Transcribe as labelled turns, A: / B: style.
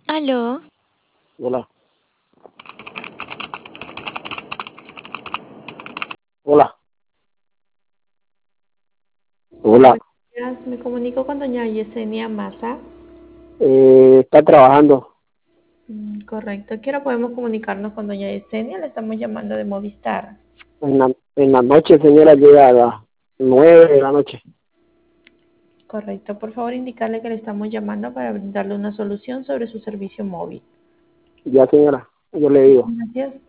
A: Aló,
B: Hola, hola, hola.
C: Buenos días, me comunico con doña Yesenia Mata.
B: Está trabajando
C: Correcto, ¿qué hora podemos comunicarnos con doña Yesenia? Le estamos llamando de Movistar.
B: en la noche, señora, llega a las 9 de la noche.
C: Correcto, por favor indicarle que le estamos llamando para brindarle una solución sobre su servicio móvil.
B: Ya, señora, yo le digo.
C: Gracias.